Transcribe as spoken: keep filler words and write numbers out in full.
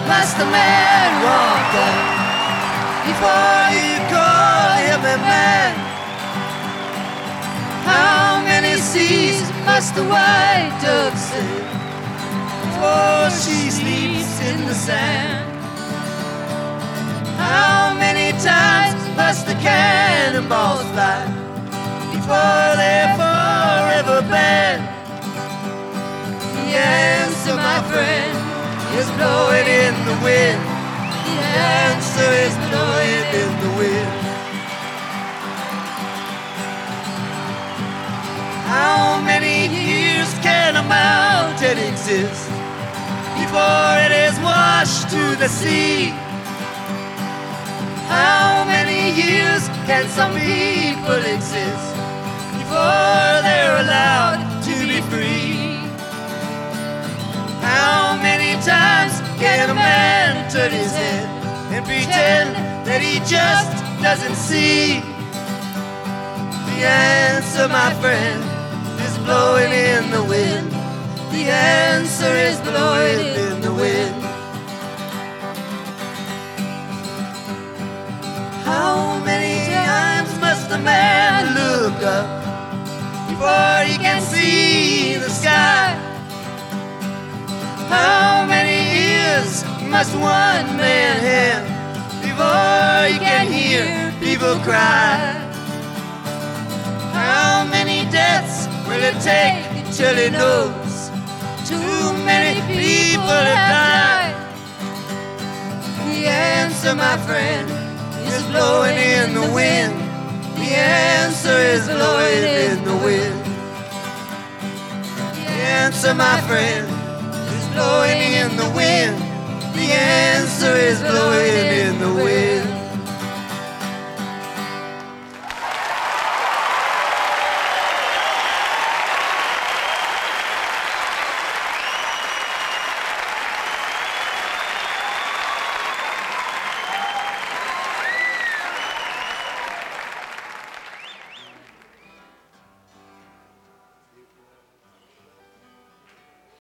must a man walk up before you call him a man? How many seas must the white dove sail before she sleeps in the sand? How many times must the cannonballs fly before they're forever banned? The answer, my friend, is blowing in the wind. The answer is blowing in the wind. How many years can a mountain exist before it is washed to the sea? How many years can some people exist before they're allowed to be free? How many times can a man turn his head and pretend that he just doesn't see? The answer, my friend, is blowing in the wind. The answer is blowing in the wind. How many times must a man look up before he can see the sky? How many ears must one man have before he can hear people cry? How many deaths will it take till he knows too many people have died? The answer, my friend, is blowing in the wind. The answer is blowing in the wind. The answer, my friend, is blowing in the wind. The answer is blowing in the wind.